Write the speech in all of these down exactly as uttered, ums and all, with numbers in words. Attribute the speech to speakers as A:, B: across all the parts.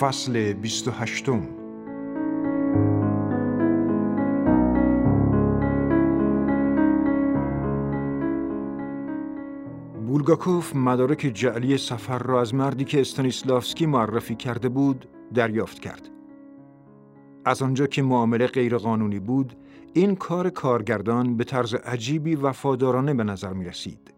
A: فصل بیست و هشتم. بولگاکوف مدارک جعلی سفر را از مردی که استانیسلافسکی معرفی کرده بود دریافت کرد. از آنجا که معامله غیرقانونی بود، این کار کارگردان به طرز عجیبی وفادارانه به نظر می رسید.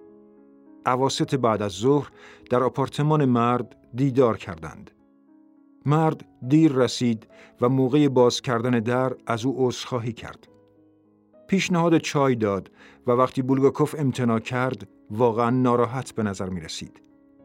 A: اواسط بعد از ظهر در آپارتمان مرد دیدار کردند. مرد دیر رسید و موقع باز کردن در از او عذرخواهی کرد. پیشنهاد چای داد و وقتی بولگاکوف امتناع کرد، واقعا ناراحت به نظر می رسید.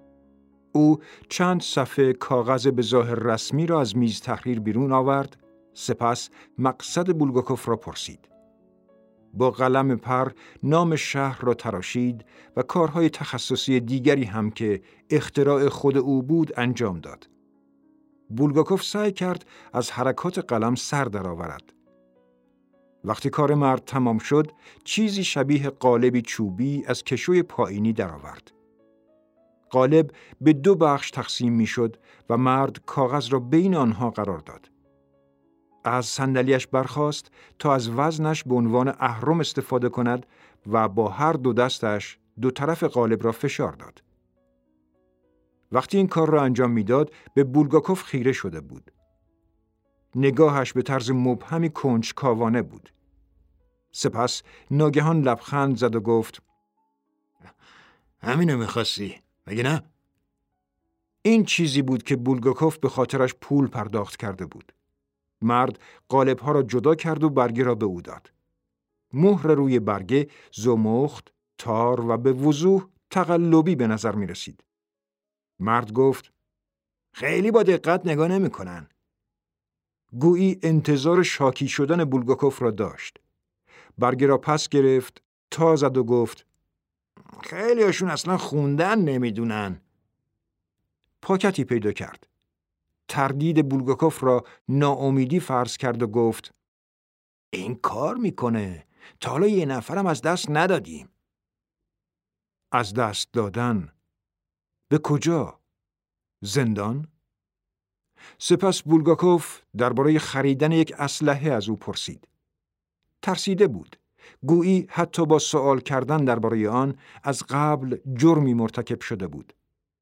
A: او چند صفحه کاغذ به ظاهر رسمی را از میز تحریر بیرون آورد، سپس مقصد بولگاکوف را پرسید. با قلم پر نام شهر را تراشید و کارهای تخصصی دیگری هم که اختراع خود او بود انجام داد. بولگاکوف سعی کرد از حرکات قلم سر درآورد. وقتی کار مرد تمام شد، چیزی شبیه قالبی چوبی از کشوی پایینی درآورد. قالب به دو بخش تقسیم می‌شد و مرد کاغذ را بین آنها قرار داد. از صندلیاش برخاست تا از وزنش به عنوان اهرم استفاده کند و با هر دو دستش دو طرف قالب را فشار داد. وقتی این کار را انجام میداد، به بولگاکوف خیره شده بود. نگاهش به طرز مبهمی کنجکاوانه بود. سپس ناگهان لبخند زد و گفت: همینو می‌خواستی، مگه نه؟ این چیزی بود که بولگاکوف به خاطرش پول پرداخت کرده بود. مرد قالب‌ها را جدا کرد و برگه را به او داد. مهر روی برگه زمخت، تار و به وضوح تقلبی به نظر می رسید. مرد گفت: خیلی با دقت نگاه نمی کنن. گویی انتظار شاکی شدن بولگاکوف را داشت. برگه را پس گرفت، تا زد و گفت: خیلی هاشون اصلا خوندن نمیدونن. پاکتی پیدا کرد. تردید بولگاکوف را ناامیدی فرض کرد و گفت: این کار میکنه. تا حالا یه نفرم از دست ندادیم. از دست دادن؟ به کجا؟ زندان؟ سپس بولگاکوف درباره خریدن یک اسلحه از او پرسید. ترسیده بود. گویی حتی با سوال کردن درباره آن از قبل جرمی مرتکب شده بود.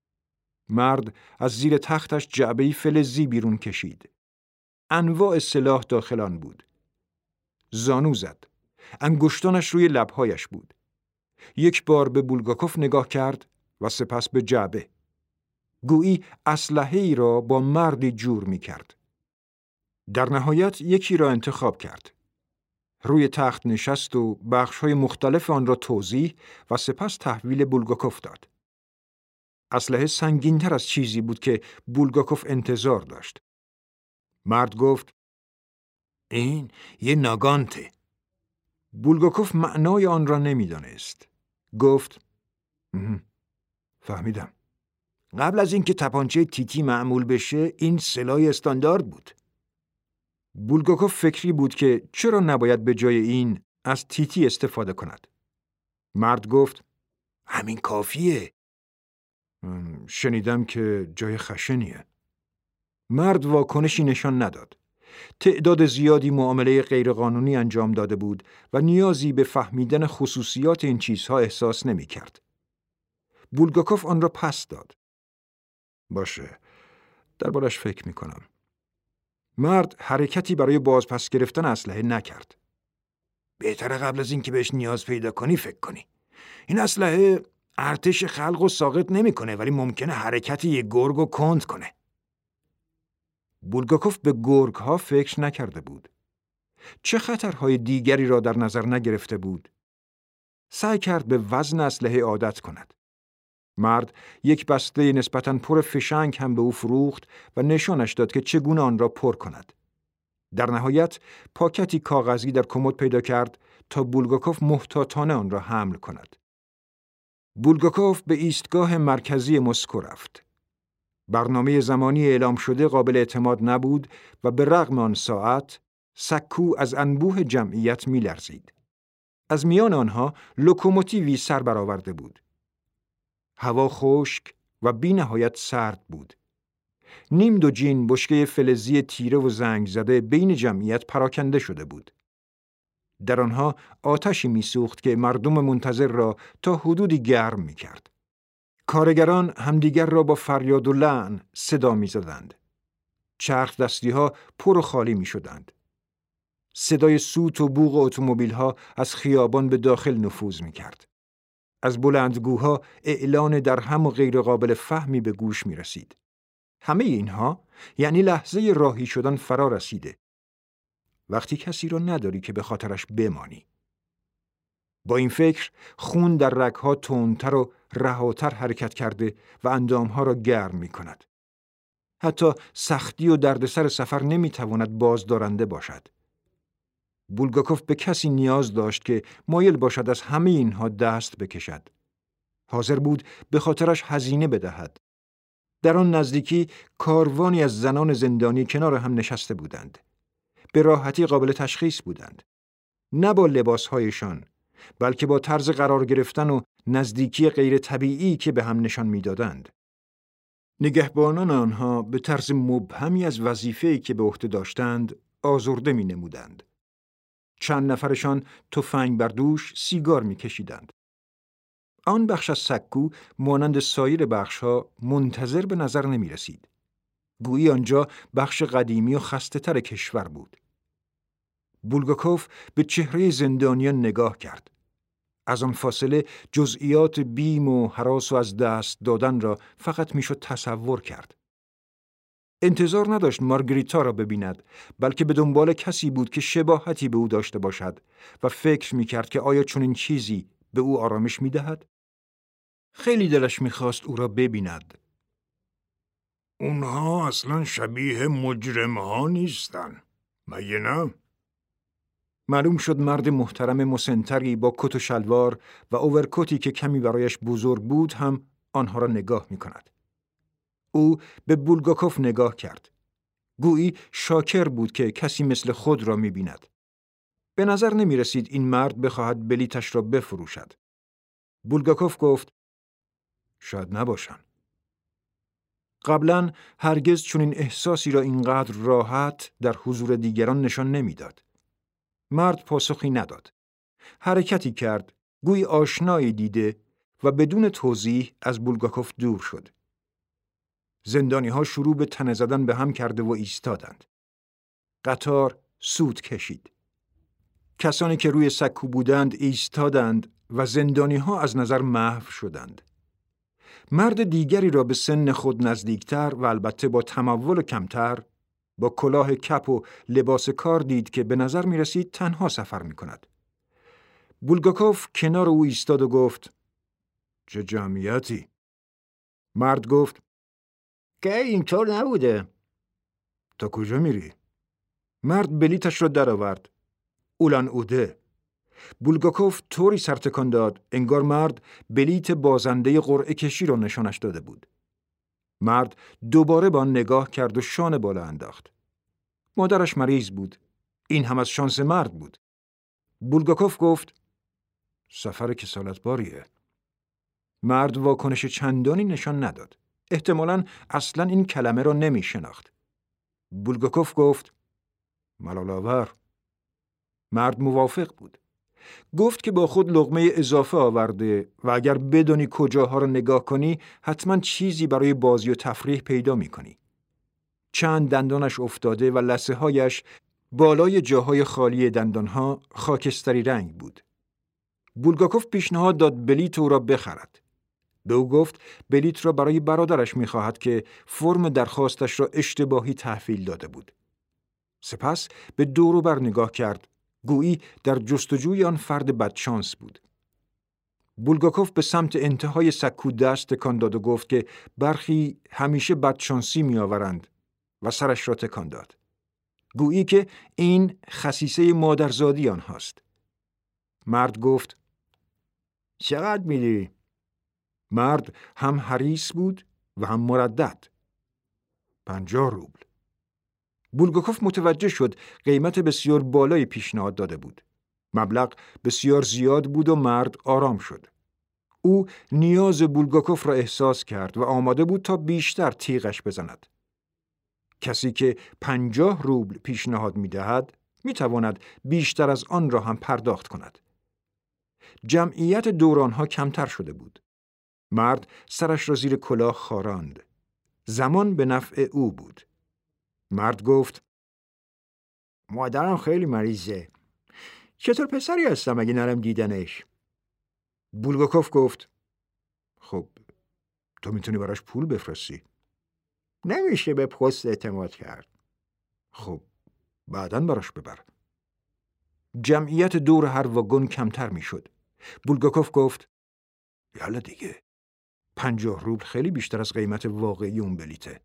A: مرد از زیر تختش جعبه‌ای فلزی بیرون کشید. انواع سلاح داخل آن بود. زانو زد. انگشتانش روی لب‌هایش بود. یک بار به بولگاکوف نگاه کرد و سپس به جعبه. گویی اسلحه‌ای را با مردی جور می‌کرد. در نهایت یکی را انتخاب کرد. روی تخت نشست و بخش‌های مختلف آن را توضیح و سپس تحویل بولگاکوف داد. اسلحه سنگین‌تر از چیزی بود که بولگاکوف انتظار داشت. مرد گفت: این یه ناگانته. بولگاکوف معنای آن را نمی‌دانست. گفت: فهمیدم. قبل از اینکه تپانچه تیتی معمول بشه، این سلاح استاندارد بود. بولگاکوف فکری بود که چرا نباید به جای این از تیتی استفاده کند. مرد گفت: همین کافیه. شنیدم که جای خشنیه. مرد واکنشی نشان نداد. تعداد زیادی معامله غیرقانونی انجام داده بود و نیازی به فهمیدن خصوصیات این چیزها احساس نمی کرد. بولگاکوف آن را پس داد. باشه، دربارش فکر می کنم. مرد حرکتی برای بازپس گرفتن اسلحه نکرد. بهتره قبل از اینکه بهش نیاز پیدا کنی فکر کنی. این اسلحه ارتش خلق و ساقط نمی‌کنه، ولی ممکنه حرکت یک گرگ رو کند کنه. بولگاکوف به گرگ‌ها فکر نکرده بود. چه خطرهای دیگری را در نظر نگرفته بود؟ سعی کرد به وزن اسلحه عادت کند. مرد یک بسته نسبتاً پر فشنگ هم به او فروخت و نشانش داد که چگونه آن را پر کند. در نهایت پاکتی کاغذی در کمد پیدا کرد تا بولگاکوف محتاطانه آن را حمل کند. بولگاکوف به ایستگاه مرکزی مسکو رفت. برنامه زمانی اعلام شده قابل اعتماد نبود و به رغم آن ساعت، سکو از انبوه جمعیت می لرزید. از میان آنها لوکوموتیوی سر برآورده بود. هوا خشک و بی نهایت سرد بود. نیم دوجین بشکه فلزی تیره و زنگ زده بین جمعیت پراکنده شده بود. در آنها آتشی میسوخت که مردم منتظر را تا حدودی گرم میکرد. کارگران همدیگر را با فریاد و لعن صدا میزدند. چرخ دستی ها پر و خالی میشدند. صدای سوت و بوق اتومبیل ها از خیابان به داخل نفوذ میکرد. از بلندگوها اعلان درهم و غیر قابل فهمی به گوش می رسید. همه اینها یعنی لحظه راهی شدن فرا رسیده. وقتی کسی را نداری که به خاطرش بمانی. با این فکر خون در رگها تندتر و رهاتر حرکت کرده و اندامها را گرم می کند. حتی سختی و دردسر سفر نمی تواند بازدارنده باشد. بولگاکوف به کسی نیاز داشت که مایل باشد از همه اینها دست بکشد. حاضر بود به خاطرش هزینه بدهد. در آن نزدیکی کاروانی از زنان زندانی کنار هم نشسته بودند. به راحتی قابل تشخیص بودند. نه با لباسهایشان، بلکه با طرز قرار گرفتن و نزدیکی غیر طبیعی که به هم نشان میدادند. نگهبانان آنها به طرز مبهمی از وظیفه‌ای که به عهده داشتند آزرده می نمودند. چند نفرشان تفنگ بر دوش سیگار می کشیدند. آن بخش از سکو مانند سایر بخش‌ها منتظر به نظر نمی رسید. گویی آنجا بخش قدیمی و خسته تر کشور بود. بولگاکوف به چهره زندانیان نگاه کرد. از آن فاصله جزئیات بیم و هراس و از دست دادن را فقط میشد تصور کرد. انتظار نداشت مارگریتا را ببیند، بلکه به دنبال کسی بود که شباهتی به او داشته باشد و فکر میکرد که آیا چنین چیزی به او آرامش میدهد؟ خیلی دلش میخواست او را ببیند.
B: اونها اصلا شبیه مجرم‌ها نیستن، مگه نه؟
A: معلوم شد مرد محترم مسنتری با کت و شلوار و اوورکوتی که کمی برایش بزرگ بود هم آنها را نگاه می کند. او به بولگاکوف نگاه کرد. گویی شاکر بود که کسی مثل خود را می بیند. به نظر نمی رسید این مرد بخواهد بلیتش را بفروشد. بولگاکوف گفت شاید نباشن. قبلا هرگز چنین احساسی را اینقدر راحت در حضور دیگران نشان نمیداد. مرد پاسخی نداد. حرکتی کرد، گویی آشنایی دیده و بدون توضیح از بولگاکوف دور شد. زندانی ها شروع به تنه زدن به هم کرده و ایستادند. قطار سود کشید. کسانی که روی سکو بودند ایستادند و زندانی ها از نظر محو شدند. مرد دیگری را به سن خود نزدیکتر و البته با تمول کمتر، با کلاه کپ و لباس کار دید که به نظر می رسید تنها سفر می کند. بولگاکوف کنار او ایستاد و گفت چه جمعیتی؟ مرد گفت
C: که اینطور نبوده.
A: تا کجا میری؟ مرد بلیتش را در آورد. اولان اوده. بولگاکوف طوری سرتکان داد انگار مرد بلیت بازنده قرعه کشی را نشانش داده بود. مرد دوباره با آن نگاه کرد و شانه بالا انداخت. مادرش مریض بود. این هم از شانس مرد بود. بولگاکوف گفت سفر کسالت باریه. مرد واکنش چندانی نشان نداد. احتمالاً اصلاً این کلمه را نمی شناخت. بولگاکوف گفت ملال‌آور. مرد موافق بود. گفت که با خود لقمه اضافه آورده و اگر بدانی کجاها را نگاه کنی حتما چیزی برای بازی و تفریح پیدا می کنی. چند دندانش افتاده و لثه هایش بالای جاهای خالی دندانها خاکستری رنگ بود. بولگاکوف پیشنهاد داد بلیت او را بخرد. به او گفت بلیت را برای برادرش می خواهد که فرم درخواستش را اشتباهی تحویل داده بود. سپس به دور و بر نگاه کرد. گویی در جستجوی آن فرد بدشانس بود. بولگاکوف به سمت انتهای سکو دست تکان داد و گفت که برخی همیشه بدشانسی می آورند و سرش را تکان داد. گویی که این خصیصه مادرزادی آنهاست. مرد گفت
C: چقدر میدی؟
A: مرد هم حریص بود و هم مردد. پنجاه روبل. بولگاکوف متوجه شد قیمت بسیار بالای پیشنهاد داده بود. مبلغ بسیار زیاد بود و مرد آرام شد. او نیاز بولگاکوف را احساس کرد و آماده بود تا بیشتر تیغش بزند. کسی که پنجاه روبل پیشنهاد می‌دهد می‌تواند بیشتر از آن را هم پرداخت کند. جمعیت دورانها کمتر شده بود. مرد سرش را زیر کلاه خاراند. زمان به نفع او بود. مرد گفت:
C: مادرم خیلی مریضه. چطور پسری هستم اگه نرم دیدنش؟
A: بولگاکوف گفت: خب تو میتونی براش پول بفرستی.
C: نمیشه به پست اعتماد کرد.
A: خب بعداً براش ببر. جمعیت دور هر واگن کمتر میشد. بولگاکوف گفت: یالا دیگه، پنجاه روبل خیلی بیشتر از قیمت واقعی اون بلیته.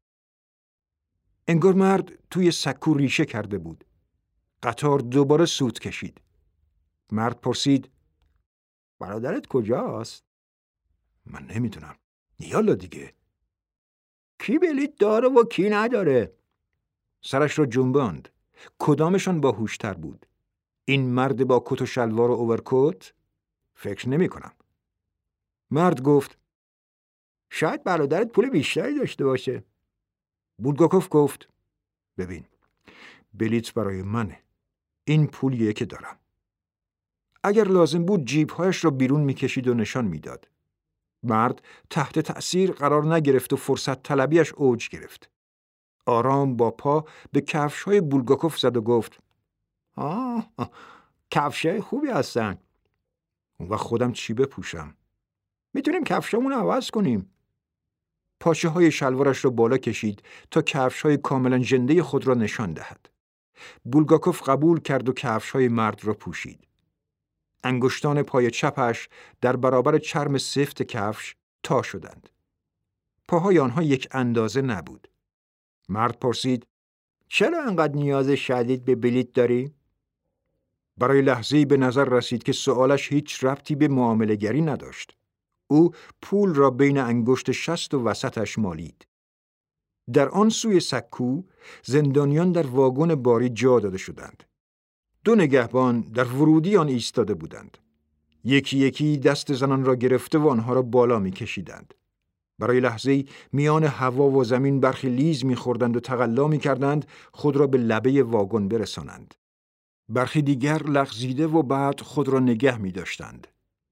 A: انگار مرد توی سکو ریشه کرده بود. قطار دوباره سوت کشید. مرد پرسید:
C: برادرت کجاست؟
A: من نمیدونم. یالا دیگه.
C: کی بلیت داره و کی نداره؟
A: سرش را جنباند. کدامشان باهوشتر بود؟ این مرد با کت و شلوار و اوورکوت؟ فکر نمی کنم. مرد گفت:
C: شاید برادرت پول بیشتری داشته باشه.
A: بولگاکوف گفت: ببین، بلیت برای منه. این پولیه که دارم. اگر لازم بود جیبهایش را بیرون میکشید و نشان میداد. مرد تحت تأثیر قرار نگرفت و فرصت طلبیش اوج گرفت. آرام با پا به کفش‌های بولگاکوف زد و گفت:
C: آه، کفشای خوبی هستن.
A: اون وقت خودم چی بپوشم؟
C: میتونیم کفشامون عوض کنیم.
A: پاچه های شلوارش را بالا کشید تا کفش‌های کاملا ژنده خود را نشان دهد. بولگاکوف قبول کرد و کفش‌های مرد را پوشید. انگشتان پای چپش در برابر چرم سفت کفش تا شدند. پاهای آنها یک اندازه نبود. مرد پرسید:
C: چرا انقدر نیاز شدید به بلیت داری؟
A: برای لحظه‌ای به نظر رسید که سوالش هیچ ربطی به معامله‌گری نداشت. او پول را بین انگشت شست و وسطش مالید. در آن سوی سکو زندانیان در واگن باری جا داده شدند. دو نگهبان در ورودی آن ایستاده بودند. یکی یکی دست زنان را گرفته و آنها را بالا می کشیدند. برای لحظه‌ای میان هوا و زمین برخی لیز می خوردند و تقلا می کردند خود را به لبه واگن برسانند. برخی دیگر لغزیده و بعد خود را نگه می داشتند.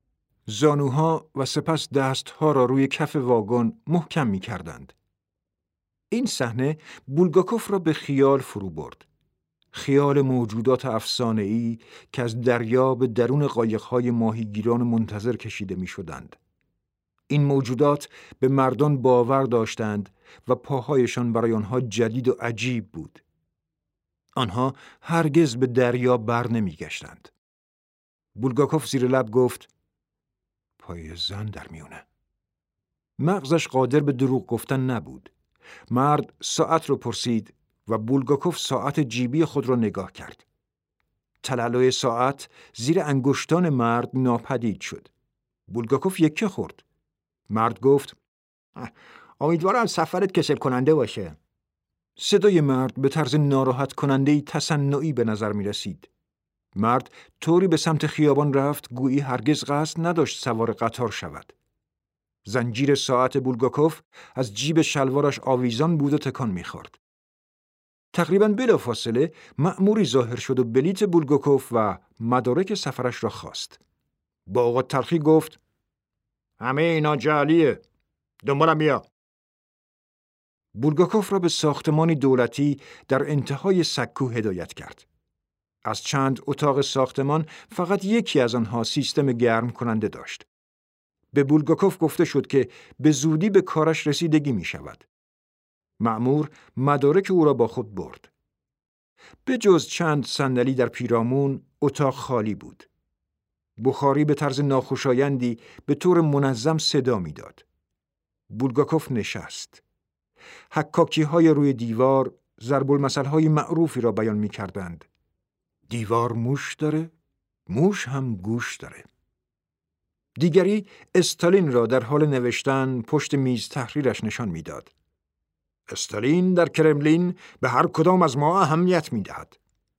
A: زانوها و سپس دستها را روی کف واگن محکم می کردند. این صحنه بولگاکوف را به خیال فرو برد. خیال موجودات افسانه‌ای که از دریا به درون قایق‌های ماهیگیران منتظر کشیده می‌شدند. این موجودات به مردان باور داشتند و پاهایشان برای آنها جدید و عجیب بود. آنها هرگز به دریا بر نمی‌گشتند. بولگاکوف زیر لب گفت: پای زن در میونه. مغزش قادر به دروغ گفتن نبود. مرد ساعت رو پرسید و بولگاکوف ساعت جیبی خود را نگاه کرد. تلالوی ساعت زیر انگشتان مرد ناپدید شد. بولگاکوف یکه خورد. مرد گفت:
C: امیدوارم سفرت کسل کننده باشه.
A: صدای مرد به طرز ناراحت کننده‌ای تصنعی به نظر می رسید. مرد طوری به سمت خیابان رفت گویی هرگز قصد نداشت سوار قطار شود. زنجیر ساعت بولگاکوف از جیب شلوارش آویزان بود و تکان می‌خورد. تقریباً بلافاصله مأموری ظاهر شد و بلیت بولگاکوف و مدارک سفرش را خواست. با اوقات تلخی گفت:
C: همه اینا جعلیه. دنبالم بیا.
A: بولگاکوف را به ساختمانی دولتی در انتهای سکو هدایت کرد. از چند اتاق ساختمان فقط یکی از آنها سیستم گرم کننده داشت. به بولگاکوف گفته شد که به زودی به کارش رسیدگی می شود. مأمور مدارک او را با خود برد. به جز چند صندلی در پیرامون، اتاق خالی بود. بخاری به طرز ناخوشایندی به طور منظم صدا می داد. بولگاکوف نشست. حکاکی های روی دیوار ضرب المثل های معروفی را بیان می کردند. دیوار موش داره، موش هم گوش داره. دیگری استالین را در حال نوشتن پشت میز تحریرش نشان میداد. استالین در کرملین به هر کدام از ما اهمیت میدهد.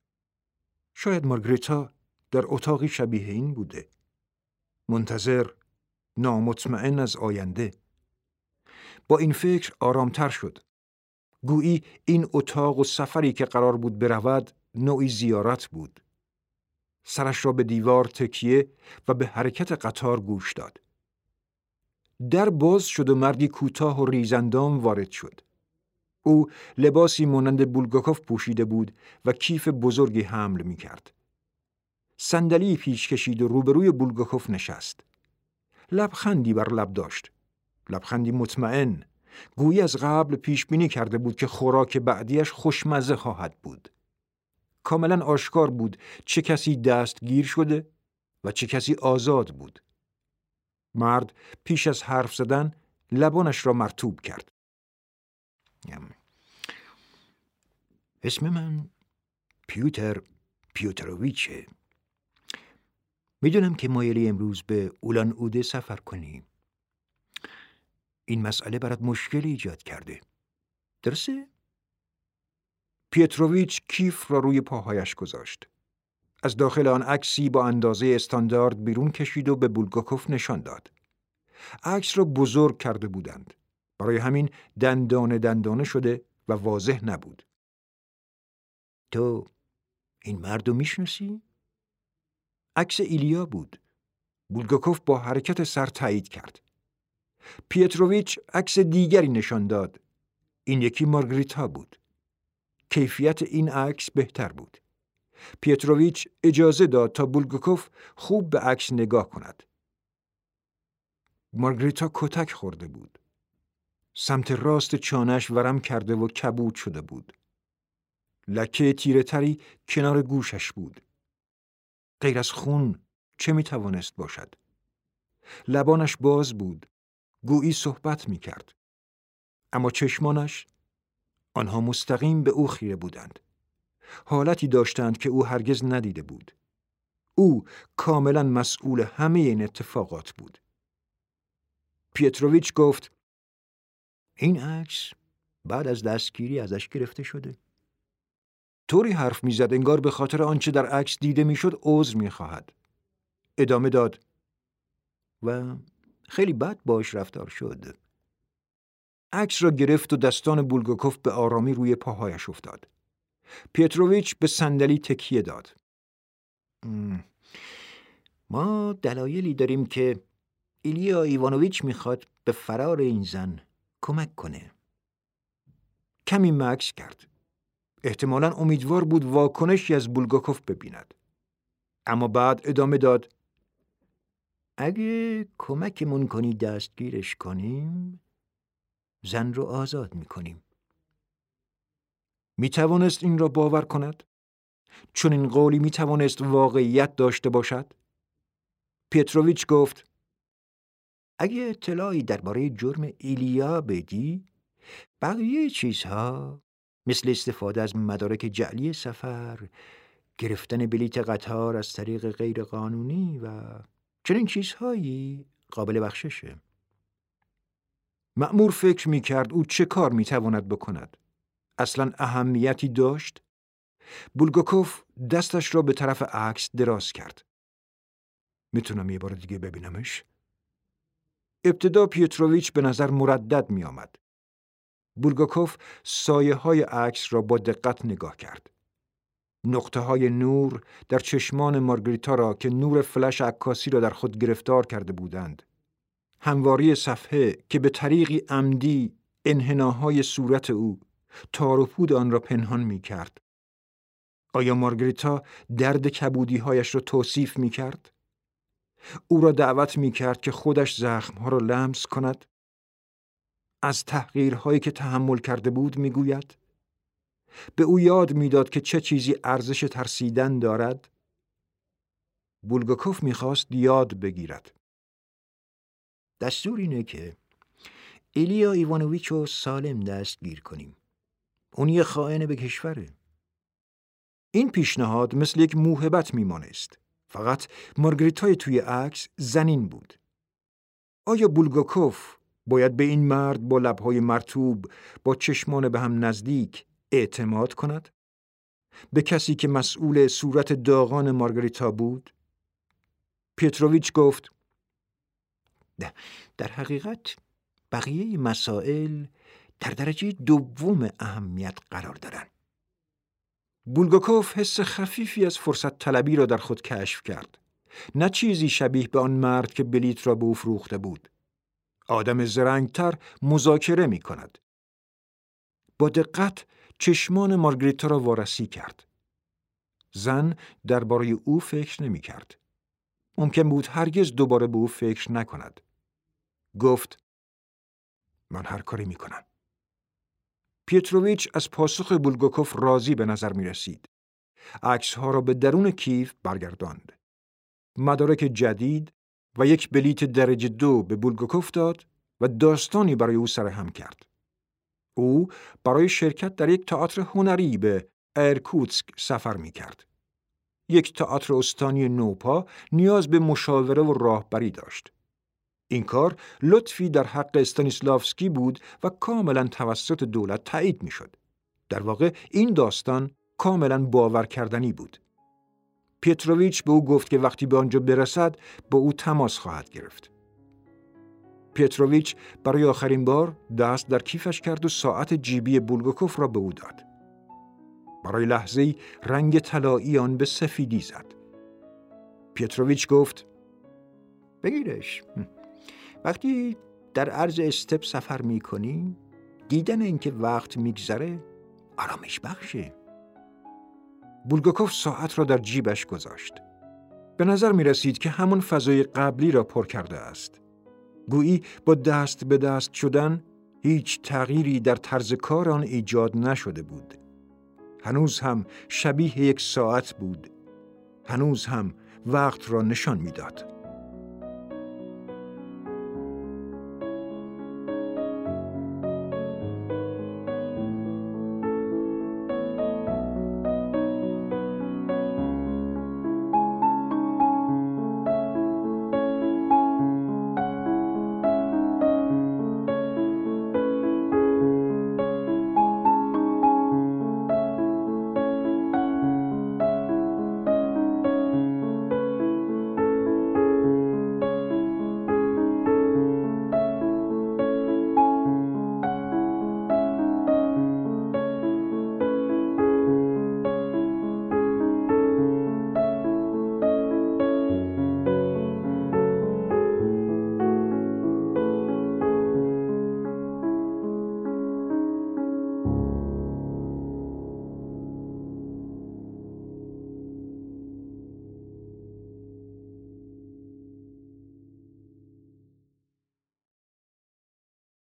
A: شاید مارگریتا در اتاقی شبیه این بوده. منتظر، نامطمئن از آینده. با این فکر آرامتر شد. گویی این اتاق و سفری که قرار بود برود نوعی زیارت بود. سرش را به دیوار تکیه و به حرکت قطار گوش داد. در باز شد و مردی کوتاه و ریزاندام وارد شد. او لباسی مانند بولگاکوف پوشیده بود و کیف بزرگی حمل می کرد. صندلی پیش کشید و روبروی بولگاکوف نشست. لبخندی بر لب داشت. لبخندی مطمئن. گویی از قبل پیش بینی کرده بود که خوراک بعدیش خوشمزه خواهد بود. کاملا آشکار بود چه کسی دستگیر شده و چه کسی آزاد بود. مرد پیش از حرف زدن لبانش را مرطوب کرد.
C: اسم من پیوتر پیوتروویچه. میدونم که مایلی امروز به اولان اوده سفر کنی. این مسئله برات مشکلی ایجاد کرده. درسته؟
A: پیتروویچ کیف را روی پاهایش گذاشت. از داخل آن عکسی با اندازه استاندارد بیرون کشید و به بولگاکوف نشان داد. عکس را بزرگ کرده بودند. برای همین دندانه دندانه شده و واضح نبود.
C: تو این مرد رو میشناسی؟
A: عکس ایلیا بود. بولگاکوف با حرکت سر تایید کرد. پیتروویچ عکس دیگری نشان داد. این یکی مارگریتا بود. کیفیت این عکس بهتر بود. پیتروویچ اجازه داد تا بولگاکوف خوب به عکس نگاه کند. مارگریتا کتک خورده بود. سمت راست چانه‌اش ورم کرده و کبود شده بود. لکه تیره تری کنار گوشش بود. غیر از خون چه می توانست باشد؟ لبانش باز بود. گویی صحبت می کرد. اما چشمانش، آنها مستقیم به او خیره بودند. حالتی داشتند که او هرگز ندیده بود. او کاملا مسئول همه این اتفاقات بود. پیتروویچ گفت:
C: این عکس بعد از دستگیری ازش گرفته شده.
A: طوری حرف میزد انگار به خاطر آنچه در عکس دیده میشد عذر میخواهد. ادامه داد:
C: و خیلی بد باش رفتار شد.
A: عکس را گرفت و دستان بولگاکوف به آرامی روی پاهایش افتاد. پیتروویچ به صندلی تکیه داد.
C: ما دلایلی داریم که ایلیا ایوانوویچ میخواد به فرار این زن کمک کنه.
A: کمی مکث کرد. احتمالاً امیدوار بود واکنشی از بولگاکوف ببیند. اما بعد ادامه داد:
C: اگه کمکمون کنی دستگیرش کنیم، زن رو آزاد میکنیم.
A: میتوانست این را باور کند؟ چون این قولی میتوانست واقعیت داشته باشد؟ پیتروویچ گفت:
C: اگه اطلاعی درباره جرم ایلیا بدی، بقیه چیزها مثل استفاده از مدارک جعلی سفر، گرفتن بلیت قطار از طریق غیر قانونی و چنین چیزهایی قابل بخششه.
A: مأمور فکر میکرد او چه کار میتواند بکند. اصلا اهمیتی داشت؟ بولگاکوف دستش را به طرف عکس دراز کرد. میتونم یه بار دیگه ببینمش؟ ابتدا پیتروویچ به نظر مردد می آمد. بولگاکوف سایه های عکس را با دقت نگاه کرد. نقطه های نور در چشمان مارگریتا را که نور فلش عکاسی را در خود گرفتار کرده بودند. همواری صفحه که به طریقی عمدی انحناهای صورت او تار و پود آن را پنهان می کرد. آیا مارگریتا درد کبودی هایش را توصیف می کرد؟ او را دعوت می کرد که خودش زخمها را لمس کند؟ از تحقیرهایی که تحمل کرده بود می گوید؟ به او یاد می داد که چه چیزی ارزش ترسیدن دارد؟ بولگاکوف می خواست یاد بگیرد.
C: دستور اینه که ایلیا ایوانوویچ رو سالم دستگیر کنیم. اون یه خائن به کشوره.
A: این پیشنهاد مثل یک موهبت می مانست. فقط مارگریتای توی عکس زنین بود. آیا بولگاکوف باید به این مرد با لبهای مرطوب، با چشمان به هم نزدیک اعتماد کند؟ به کسی که مسئول صورت داغان مارگریتا بود؟ پیتروویچ گفت:
C: در حقیقت بقیه مسائل در درجه دوم اهمیت قرار دارند.
A: بولگاکوف حس خفیفی از فرصت طلبی را در خود کشف کرد. نه چیزی شبیه به آن مرد که بلیط را به او فروخته بود. آدم زرنگتر مذاکره می کند. با دقت چشمان مارگریتا را وارسی کرد. زن درباره او فکر نمی کرد. ممکن بود هرگز دوباره به او فکر نکند. گفت: من هر کاری می کنم. پیتروویچ از پاسخ بولگاکوف راضی به نظر می رسید. عکس‌ها را به درون کیف برگرداند. مدارک جدید و یک بلیت درجه دو به بولگاکوف داد و داستانی برای او سرهم کرد. او برای شرکت در یک تئاتر هنری به ایرکوتسک سفر می کرد. یک تئاتر استانی نوپا نیاز به مشاوره و راهبری داشت. این کار لطفی در حق استانیسلافسکی بود و کاملا توسط دولت تایید می شد. در واقع این داستان کاملا باور کردنی بود. پیتروویچ به او گفت که وقتی به آنجا برسد با او تماس خواهد گرفت. پیتروویچ برای آخرین بار دست در کیفش کرد و ساعت جیبی بولگاکوف را به او داد. برای لحظه‌ای رنگ طلایی آن به سفیدی زد. پیتروویچ گفت:
C: بگیرش. وقتی در عرض استپ سفر می کنی، دیدن اینکه وقت میگذره آرامش بخشه.
A: بولگاکوف ساعت را در جیبش گذاشت. به نظر می رسید که همون فضای قبلی را پر کرده است. گویی با دست به دست شدن هیچ تغییری در طرز کار آن ایجاد نشده بود. هنوز هم شبیه یک ساعت بود. هنوز هم وقت را نشان میداد.